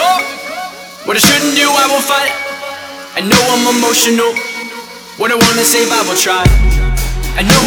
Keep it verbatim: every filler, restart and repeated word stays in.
What I shouldn't do, I will fight. I know I'm emotional. What I wanna save, I will try. I know who